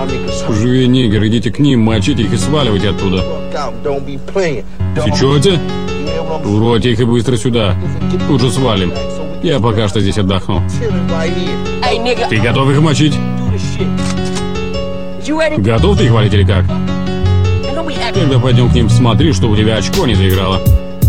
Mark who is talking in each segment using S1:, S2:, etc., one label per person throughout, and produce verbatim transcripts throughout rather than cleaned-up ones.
S1: Живее нигер, идите к ним, мочите их и сваливайте оттуда. Сечете? Уройте их и быстро сюда. Тут же свалим. Я пока что здесь отдохну. Ты готов их мочить? Готов ты их валить или как? Когда пойдем к ним, смотри, что у тебя очко не заиграло.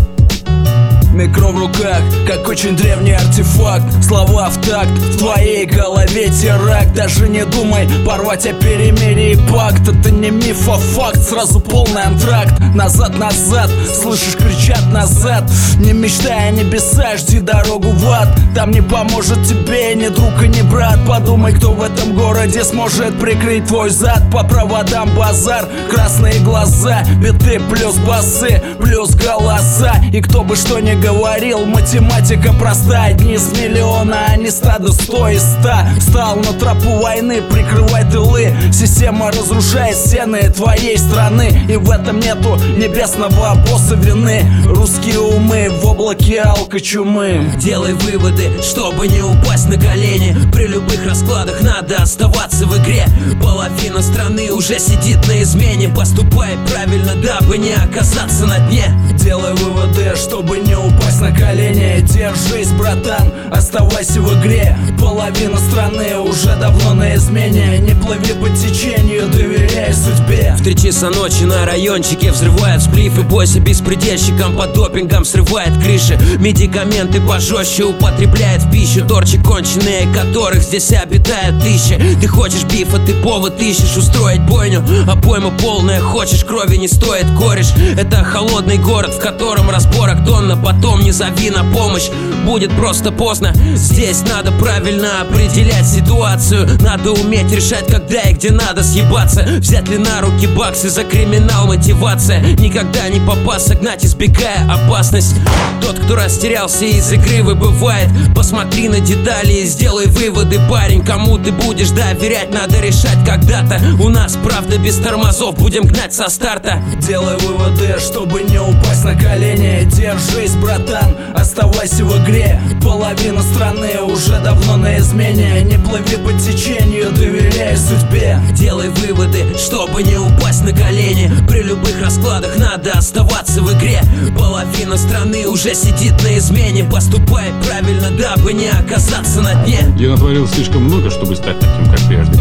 S2: Микро в руках, как очень древний артефакт. Слова в такт, в твоей голове теракт. Даже не думай порвать о перемирии пакт. Это не миф, а факт, сразу полный антракт. Назад, назад, слышишь, кричат назад. Не мечтай о небесах, жди дорогу в ад. Там не поможет тебе ни друг и ни брат. Подумай, кто в этом городе сможет прикрыть твой зад. По проводам базар, красные глаза, биты плюс басы, плюс голоса. И кто бы что ни говорил, математика простая. Дни с миллиона, а не стадо сто и ста. Встал на тропу войны, прикрывай тылы. Система разрушает стены твоей страны. И в этом нету небесного босса вины. Русские умы в облаке алкочумы.
S3: Делай выводы, чтобы не упасть на колени. При любых раскладах надо оставаться в игре. Половина страны уже сидит на измене. Поступай правильно, дабы не оказаться на дне.
S2: Делай выводы, чтобы не упасть на колени. Держись, братан, оставайся в игре. Половина страны уже давно на измене. Не плыви по течению, доверяй судьбе.
S3: В три часа ночи на райончике взрывают сплифы. Бойся беспредельщикам под допингом срывает крыши. Медикаменты пожестче употребляет в пищу. Торчи конченые, которых здесь обитает тысячи. Ты хочешь бифа, ты повод ищешь устроить бойню. А пойма полная, хочешь крови не стоит кореш. Это холодный город, в котором разборок тонна. Потом не зови на помощь, будет просто поздно. Здесь надо правильно определять ситуацию. Надо уметь решать, когда и где надо съебаться. Взять ли на руки баксы за криминал мотивация. Никогда не попасться, гнать, избегая опасность. Тот, кто растерялся из игры, выбывает. Посмотри на детали и сделай выводы, парень. Кому ты будешь доверять, надо решать когда-то. У нас правда без тормозов, будем гнать со старта.
S2: Делай выводы, чтобы не упасть на колени. Держись, братан, оставайся в игре. Половина страны уже давно на измене. Не плыви по течению, доверяй судьбе.
S3: Делай выводы, чтобы не упасть на колени. При любых раскладах надо оставаться в игре. Половина страны уже сидит на измене. Поступай правильно, дабы не оказаться на дне.
S1: Я натворил слишком много, чтобы стать таким, как прежде.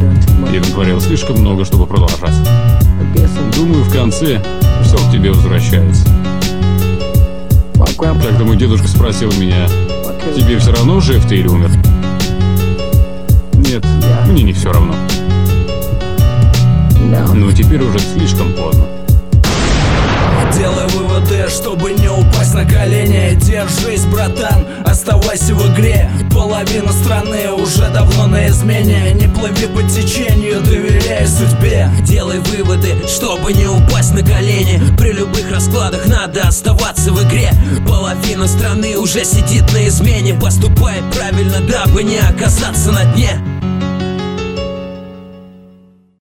S1: Я натворил слишком много, чтобы продолжать. Думаю, в конце все к тебе возвращается. Когда мой дедушка спросил меня: тебе все равно, жив ты или умер? Нет, мне не все равно. Но теперь уже слишком поздно.
S2: Делай выводы, чтобы не упасть на колени. Держись, братан, оставайся в игре. Половина страны уже давно на измене. Не плыви по течению, доверяй судьбе.
S3: Делай выводы, чтобы не упасть на колени. При любых раскладах надо оставаться в игре. Половина страны уже сидит на измене. Поступай правильно, дабы не оказаться на дне.